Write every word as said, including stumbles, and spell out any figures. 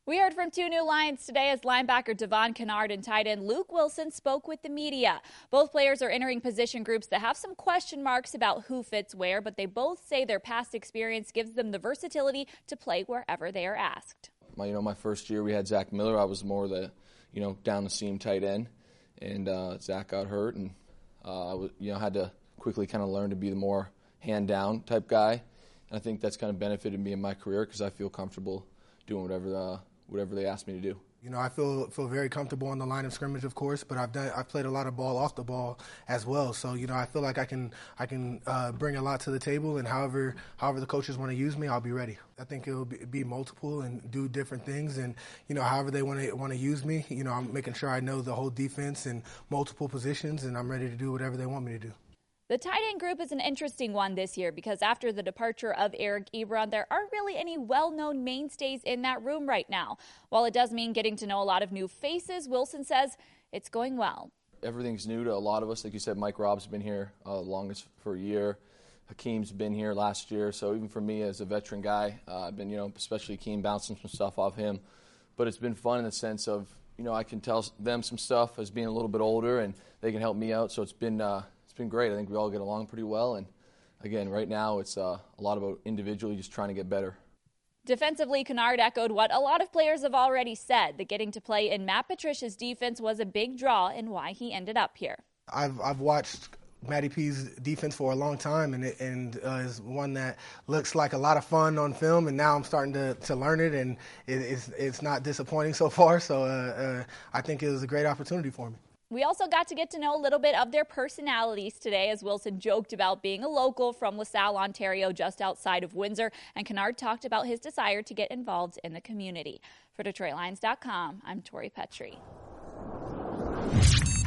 We heard from two new Lions today as linebacker Devon Kennard and tight end Luke Wilson spoke with the media. Both players are entering position groups that have some question marks about who fits where, but they both say their past experience gives them the versatility to play wherever they are asked. My, you know, my first year we had Zach Miller. I was more the, you know, down the seam tight end, and uh, Zach got hurt, and uh, I was, you know, had to quickly kind of learn to be the more hand down type guy. And I think that's kind of benefited me in my career because I feel comfortable doing whatever uh, whatever they ask me to do. You know, I feel feel very comfortable on the line of scrimmage, of course, but I've done I've played a lot of ball off the ball as well. So you know, I feel like I can I can uh, bring a lot to the table, and however however the coaches want to use me, I'll be ready. I think it will be, be multiple and do different things, and you know, however they want to want to use me, you know, I'm making sure I know the whole defense and multiple positions, and I'm ready to do whatever they want me to do. The tight end group is an interesting one this year because after the departure of Eric Ebron, there aren't really any well-known mainstays in that room right now. While it does mean getting to know a lot of new faces, Wilson says it's going well. Everything's new to a lot of us. Like you said, Mike Robb's been here uh, longest for a year. Hakeem's been here last year. So even for me as a veteran guy, uh, I've been, you know, especially Hakeem, bouncing some stuff off him. But it's been fun in the sense of, you know, I can tell them some stuff as being a little bit older, and they can help me out. So it's been uh, it's been great. I think we all get along pretty well. And again, right now it's uh, a lot about individually just trying to get better. Defensively, Kennard echoed what a lot of players have already said, that getting to play in Matt Patricia's defense was a big draw and why he ended up here. I've I've watched Matty P's defense for a long time, and it, and uh, is one that looks like a lot of fun on film, and now I'm starting to, to learn it, and it, it's it's not disappointing so far. So uh, uh, I think it was a great opportunity for me. We also got to get to know a little bit of their personalities today as Wilson joked about being a local from LaSalle, Ontario, just outside of Windsor, and Kennard talked about his desire to get involved in the community. For Detroit Lions dot com, I'm Tori Petrie.